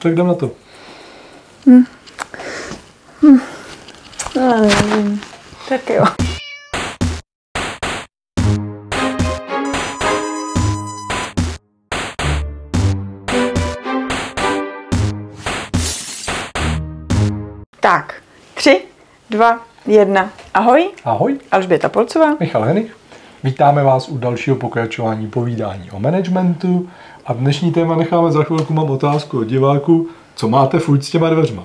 Tak jdem na to. Nevím. Tak jo. Tak, 3, 2, 1. Ahoj. Ahoj. Alžběta Polcová. Michal Henich. Vítáme vás u dalšího pokračování povídání o managementu. A dnešní téma necháme za chvilku. Mám otázku od diváku. Co máte furt s těma dveřma?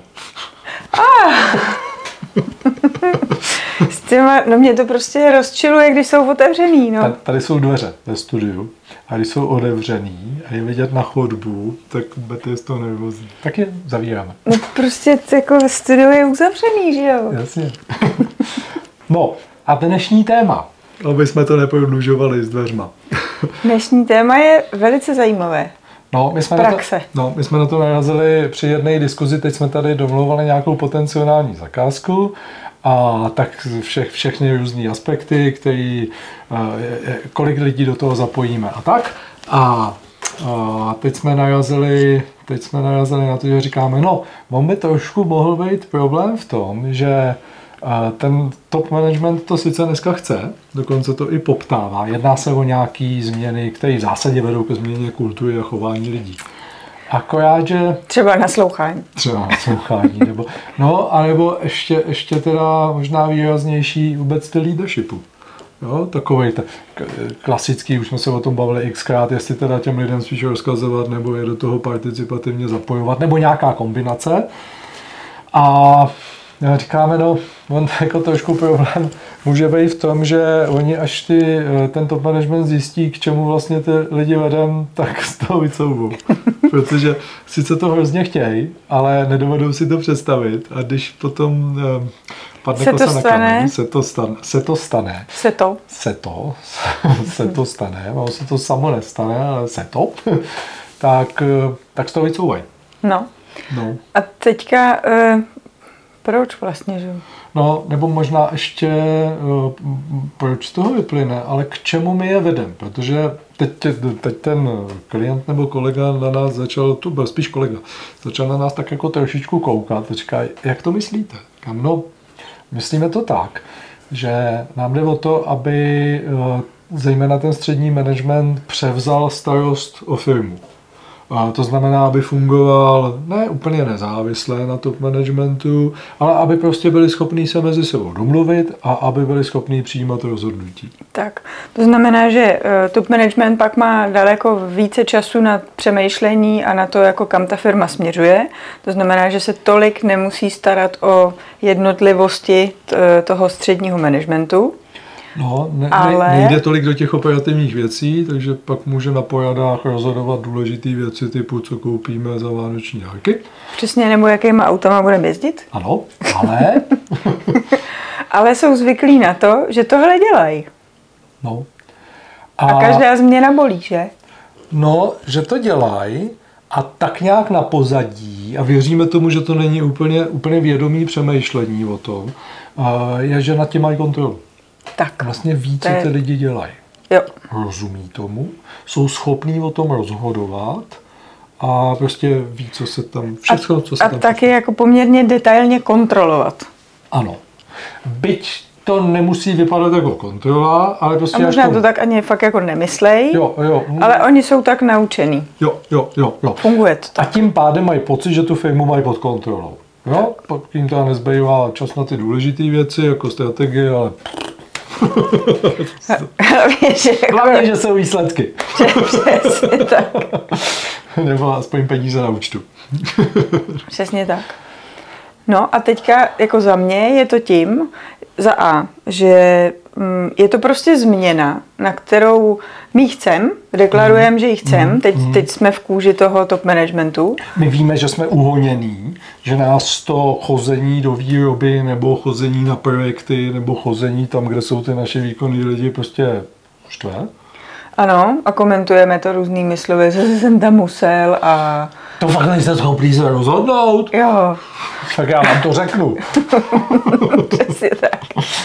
S těma, no mě to prostě rozčiluje, když jsou otevřený, no. Tady jsou dveře ve studiu a když jsou otevřený a je vidět na chodbu, tak Betty je z toho nervózní. Tak je zavíráme. No prostě jako ve studiu je uzavřený, že jo? Jasně. No a dnešní téma, aby jsme to neprodlužovali s dveřma. Dnešní téma je velice zajímavé. No, my jsme na to narazili při jedné diskuzi, teď jsme tady domlouvali nějakou potenciální zakázku a tak všechny různý aspekty, kolik lidí do toho zapojíme a tak. A teď jsme narazili na to, že říkáme, no, on by trošku mohl být problém v tom, že ten top management to sice dneska chce, dokonce to i poptává. Jedná se o nějaké změny, které v zásadě vedou ke změně kultury a chování lidí. Akorát, že... Třeba naslouchání. Anebo ještě teda možná výraznější vůbec ty leadershipu. Jo, takovej klasický, už jsme se o tom bavili xkrát, jestli teda těm lidem spíš rozkazovat, nebo je do toho participativně zapojovat, nebo nějaká kombinace. A říkáme, no, on jako trošku problém může být v tom, že oni až ten top management zjistí, k čemu vlastně ty lidi vedem, tak z toho vycouvou. Protože sice to hrozně chtějí, ale nedovedou si to představit a když potom padne kosa na kamen, se to stane, ono se to samo nestane, ale tak z toho vycouvají. No. A teďka... Proč vlastně, že? No, nebo možná ještě, proč z toho vyplyne, ale k čemu my je vedem, protože teď ten klient nebo kolega na nás začal na nás tak jako trošičku koukat a říká, jak to myslíte? No, myslíme to tak, že nám jde o to, aby zejména ten střední management převzal starost o firmu. A to znamená, aby fungoval ne úplně nezávisle na top managementu, ale aby prostě byli schopní se mezi sebou domluvit a aby byli schopní přijímat rozhodnutí. Tak, to znamená, že top management pak má daleko více času na přemýšlení a na to, jako kam ta firma směřuje. To znamená, že se tolik nemusí starat o jednotlivosti toho středního managementu. No, nejde tolik do těch operativních věcí, takže pak může na poradách rozhodovat důležité věci typu, co koupíme za vánoční dárky. Přesně, nebo jakýma autama budeme jezdit. Ano, ale... ale jsou zvyklí na to, že tohle dělají. No. A každá změna bolí, že? No, že to dělají a tak nějak na pozadí, a věříme tomu, že to není úplně vědomý přemýšlení o tom, je, že nad tím mají kontrolu. Tak. Vlastně ví, co ty lidi dělají. Jo. Rozumí tomu, jsou schopní o tom rozhodovat a prostě ví, co se tam, všechno, co se tam... A taky jako poměrně detailně kontrolovat. Ano. Byť to nemusí vypadat jako kontrola, ale prostě... A možná to tak ani fakt jako nemyslej, jo. Ale oni jsou tak naučený. Jo. Funguje to tak. A tím pádem mají pocit, že tu firmu mají pod kontrolou. Jo? Pak jim to nezbývá čas na ty důležité věci, jako strategie, ale... Hlavně, že jsou výsledky. Přesně tak. Nebo aspoň peníze na účtu. Přesně tak. No a teďka jako za mě je to tím, za A, že je to prostě změna, na kterou my chcem, deklarujeme, že ji chcem, teď jsme v kůži toho top managementu. My víme, že jsme uhoněný, že nás to chození do výroby, nebo chození na projekty, nebo chození tam, kde jsou ty naše výkonní lidi, prostě štve. Ano, a komentujeme to různými slovy, že jsem tam musel a... To fakt nejste schopný se rozhodnout? Jo. Tak já vám to řeknu. Přesně tak.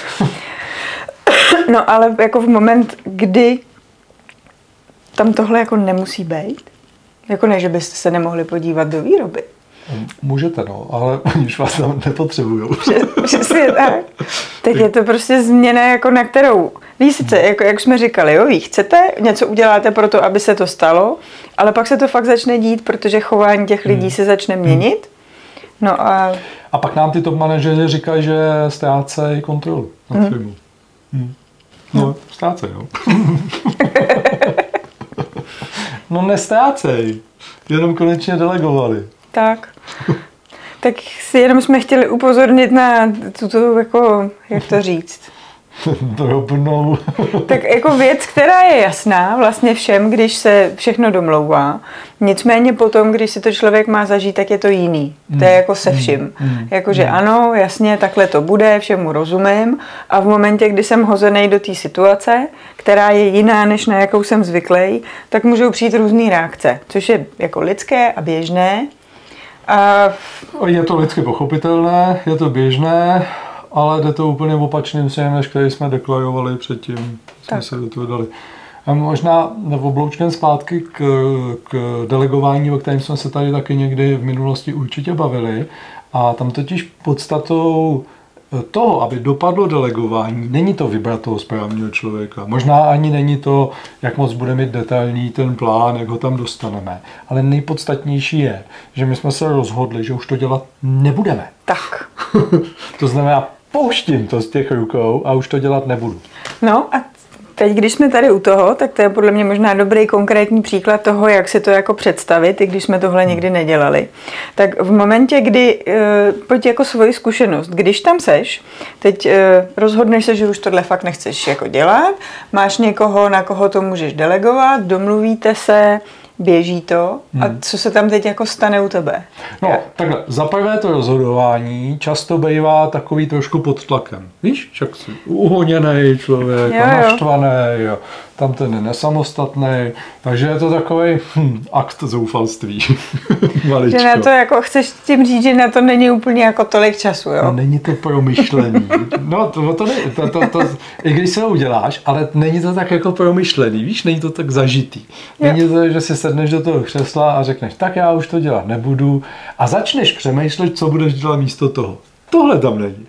No ale jako v moment, kdy tam tohle jako nemusí být, jako ne, že byste se nemohli podívat do výroby, Můžete, no, ale oni už vás tam nepotřebujou. Přesně tak. Tak je to prostě změna, jako na kterou, víš sice, jako, jak jsme říkali, jo, vy chcete, něco uděláte pro to, aby se to stalo, ale pak se to fakt začne dít, protože chování těch lidí se začne měnit. No a pak nám ty top manažeři říkají, že ztrácejí kontrolu nad firmou. No, ztrácejí, no. No nestrácej, jenom konečně delegovali. tak. Tak si jenom jsme chtěli upozornit na tuto, jako, jak to říct, Drobnou. tak jako věc, která je jasná vlastně všem, když se všechno domlouvá. Nicméně potom, když si to člověk má zažít, tak je to jiný. To je jako se vším. Jakože ano, jasně, takhle to bude, všemu rozumím. A v momentě, kdy jsem hozený do té situace, která je jiná, než na jakou jsem zvyklý, tak můžou přijít různé reakce. Což je jako lidské a běžné. A Je to lidsky pochopitelné, je to běžné, ale jde to úplně opačným směrem, než který jsme deklarovali předtím, jsme se do toho dali. A možná obloučkem zpátky k delegování, o kterém jsme se tady taky někdy v minulosti určitě bavili. A tam totiž podstatou toho, aby dopadlo delegování, není to vybrat toho správného člověka. Možná ani není to, jak moc bude mít detailní ten plán, jak ho tam dostaneme. Ale nejpodstatnější je, že my jsme se rozhodli, že už to dělat nebudeme. tak. To znamená, pouštím to z těch rukou a už to dělat nebudu. No a teď, když jsme tady u toho, tak to je podle mě možná dobrý konkrétní příklad toho, jak si to jako představit, i když jsme tohle nikdy nedělali. Tak v momentě, kdy, pojď jako svoji zkušenost, když tam seš, teď rozhodneš se, že už tohle fakt nechceš jako dělat, máš někoho, na koho to můžeš delegovat, domluvíte se, běží to a co se tam teď jako stane u tebe? No, takhle, za prvé to rozhodování často bývá takový trošku pod tlakem. Víš, však jsi uhoněnej člověk, naštvaný, tam ten je nesamostatný, takže je to takový akt zoufalství. Že na to jako chceš tím říct, že na to není úplně jako tolik času, jo? No, není to promyšlený. No, to i když se ho uděláš, ale není to tak jako promyšlený, víš, není to tak zažitý. Není to, že si sedneš do toho křesla a řekneš, tak já už to dělat nebudu a začneš přemýšlet, co budeš dělat místo toho. Tohle tam není.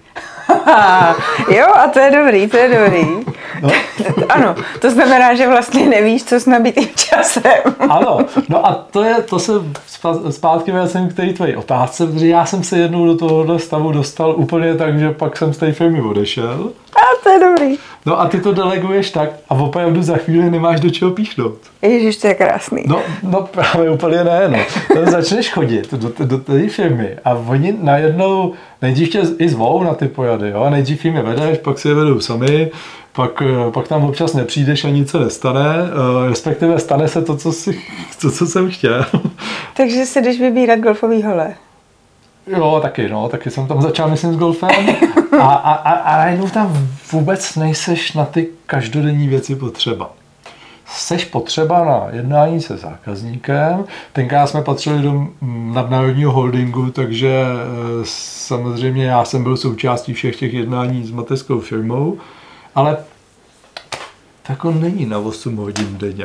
Jo, a to je dobrý. No. Ano, to znamená, že vlastně nevíš, co s nabitým časem. Ano, no a to se zpátky vracím k té tvojí otázce, protože já jsem se jednou do tohohle stavu dostal úplně tak, že pak jsem z té firmy odešel. A to je dobrý. No a ty to deleguješ tak a opravdu za chvíli nemáš do čeho píchnout. Ježiš, to je krásný. No právě úplně ne, no. Tam začneš chodit do té firmy a oni najednou nejdřív tě i zvou na ty pojady, jo? Nejdřív jim je vedeš, pak si je vedou sami, pak tam občas nepřijdeš a nic se nestane, respektive stane se to, co jsem chtěl. Takže si jdeš vybírat golfový hole. Jo, taky jsem tam začal, myslím, s golfem a najednou tam vůbec nejseš na ty každodenní věci potřeba. Seš potřeba na jednání se zákazníkem. Tenkrát jsme patřili do nadnárodního holdingu, takže samozřejmě já jsem byl součástí všech těch jednání s mateřskou firmou, ale tak on není na 8 hodin denně.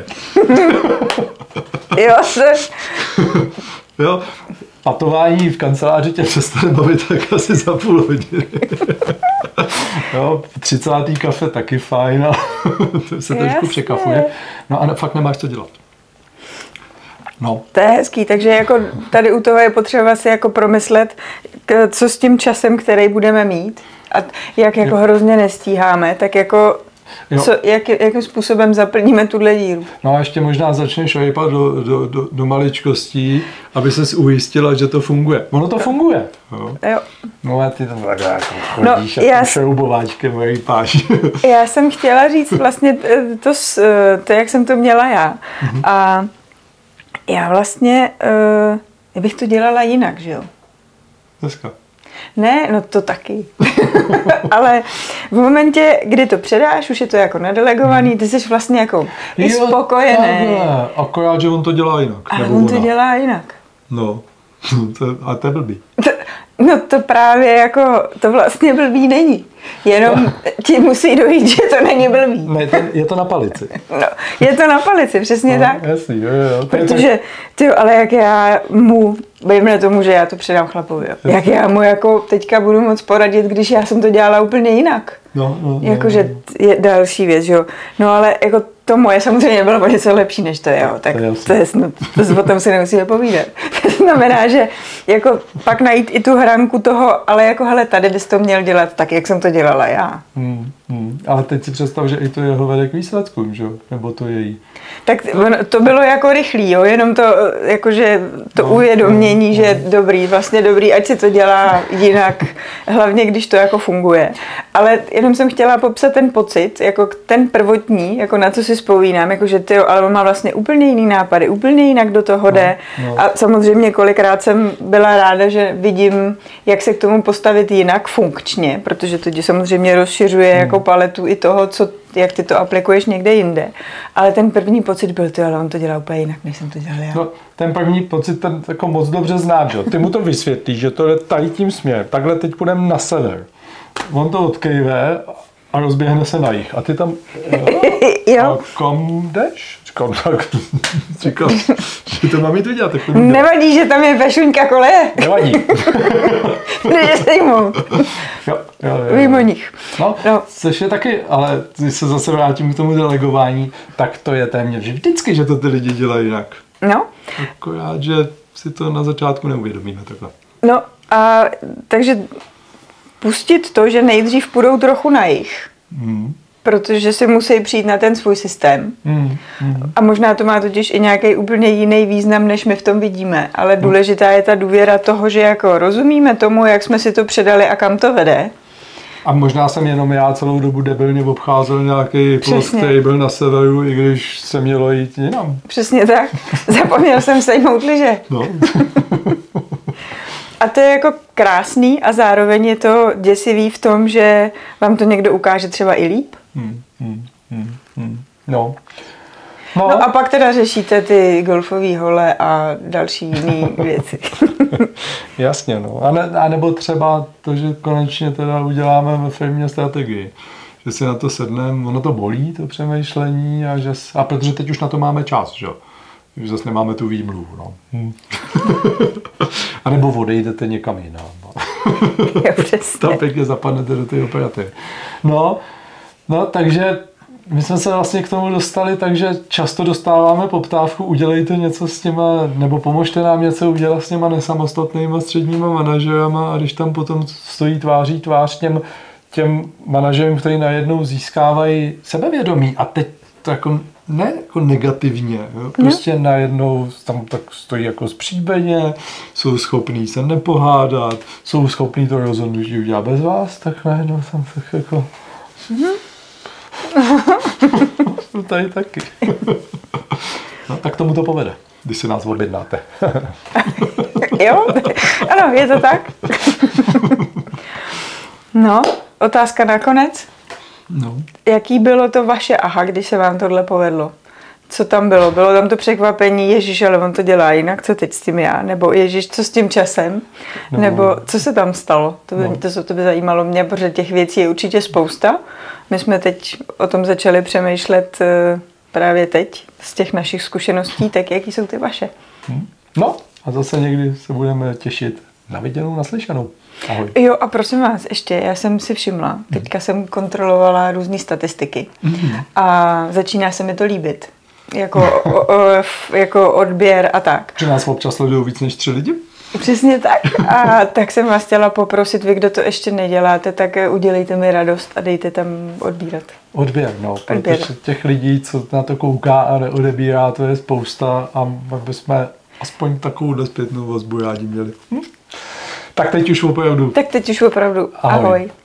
Jo, patování v kanceláři tě přestane bavit tak asi za půl hodiny. Jo, 30. kafe taky fajn, ale to se trošku překafuje. No a fakt nemáš co dělat. No. To je hezký, takže jako tady u toho je potřeba si jako promyslet, co s tím časem, který budeme mít a jak jako hrozně nestíháme, tak jako jakým způsobem zaplníme tuhle díru. No a ještě možná začneš rejpat do maličkostí, aby ses ujistila, že to funguje. Ono to funguje. Jo. No a ty tam takhle jako chodíš a šroubováčkem rejpáš. Já jsem chtěla říct vlastně to, jak jsem to měla já. A já vlastně, bych to dělala jinak, že jo? Dneska. Ne, no to taky. Ale v momentě, kdy to předáš, už je to jako nadelegovaný, ty jsi vlastně jako i spokojený. Akorát, že on to dělá jinak. Ale on to dělá jinak. No, a to je blbý. No to právě jako, to vlastně blbý není. Jenom ti musí dojít, že to není blbý. Ne, je to na palici. No, je to na palici, přesně tak. Jasný, jo. Protože, tyjo, ale jak já mu, bejme tomu, že já to předám chlapovi, jo. Jak já mu jako teďka budu moc poradit, když já jsem to dělala úplně jinak. Jakože je další věc, jo. No ale jako to moje samozřejmě bylo něco lepší než to, jo. Tak to o tom si nemusíme povídat. To znamená, že jako pak najít i tu hranku toho, ale jako hele, tady bys to měl dělat tak, jak jsem to dělala já. Ale teď si představ, že i to jeho vede k výsledkům, že? Nebo to její. Tak to bylo jako rychlý, jo, jenom to, jakože to uvědomění, že dobrý, vlastně dobrý, ať si to dělá jinak, hlavně když to jako funguje. Ale jenom jsem chtěla popsat ten pocit, jako ten prvotní, jako na co si vzpomínám, jakože tyjo, ale on má vlastně úplně jiný nápady, úplně jinak do toho jde. A samozřejmě kolikrát jsem byla ráda, že vidím, jak se k tomu postavit jinak funkčně, protože to samozřejmě rozšiřuje jako paletu i toho, jak ty to aplikuješ někde jinde. Ale ten první pocit byl, ale on to dělá úplně jinak, než jsem to dělal já. No, ten první pocit, ten jako moc dobře znám, že? Ty mu to vysvětlíš, že to jde tady tím směrem. Takhle teď půjdeme na sever. On to odkejve a rozběhne se na jih. A ty tam... Jo. A kam jdeš? Říkal, že to mám jít udělat. Nevadí, že tam je vešuňka koleje. Nevadí. Jdeš sejmout. Jo. Vím o nich. No, což je taky, ale když se zase vrátím k tomu delegování, tak to je téměř vždycky, že to ty lidi dělají jinak. No. Akorát, že si to na začátku neuvědomíme takhle. No a takže pustit to, že nejdřív půjdou trochu na jih. Protože si musí přijít na ten svůj systém. A možná to má totiž i nějaký úplně jiný význam, než my v tom vidíme. Ale důležitá je ta důvěra toho, že jako rozumíme tomu, jak jsme si to předali a kam to vede. A možná jsem jenom já celou dobu debilně obcházel nějaký post, který byl na severu, i když se mělo jít jinam. Přesně tak. Zapomněl jsem sejmout lyže. No. A to je jako krásný a zároveň je to děsivý v tom, že vám to někdo ukáže třeba i líp. No. No a pak teda řešíte ty golfové hole a další jiné věci. Jasně, no. A nebo třeba to, že konečně teda uděláme ve firmě strategii. Že si na to sedneme, ono to bolí, to přemýšlení, a protože teď už na to máme čas, že jo. Už zase nemáme tu výmluvu, no. A nebo odejdete někam jinam. Tam pěkně zapadnete do té operativy. No, takže my jsme se vlastně k tomu dostali, takže často dostáváme poptávku, udělejte něco s těma, nebo pomožte nám něco udělat s těma nesamostatnýma středníma manažerama, a když tam potom stojí tváří tvář těm manažerům, kteří najednou získávají sebevědomí, a teď to jako ne jako negativně, jo? Prostě najednou tam tak stojí jako zpříbeně, jsou schopní se nepohádat, jsou schopní to rozhodnutí udělat bez vás, tak najednou jsem tak jako... Tady taky. No, tak tomu to povede, když si nás objednáte. Jo, ano, je to tak. No, otázka nakonec. No. Jaký bylo to vaše aha, když se vám tohle povedlo? Co tam bylo? Bylo tam to překvapení, ježiš, ale on to dělá jinak, co teď s tím já? Nebo ježiš, co s tím časem? No. Nebo co se tam stalo? To by zajímalo mě, protože těch věcí je určitě spousta. My jsme teď o tom začali přemýšlet právě teď z těch našich zkušeností, tak jaký jsou ty vaše? No a zase někdy se budeme těšit na viděnou, naslyšenou. Ahoj. Jo, a prosím vás, ještě, já jsem si všimla, teďka jsem kontrolovala různé statistiky a začíná se mi to líbit. Jako odběr a tak. Že nás občas sledují víc než 3 lidi? Přesně tak. A tak jsem vás chtěla poprosit, vy, kdo to ještě neděláte, tak udělejte mi radost a dejte tam odbírat. Odběr, no, protože těch lidí, co na to kouká a neodebírá, to je spousta, a pak bychom aspoň takovou zpětnou vazbu rádi měli. Tak teď už opravdu. Ahoj.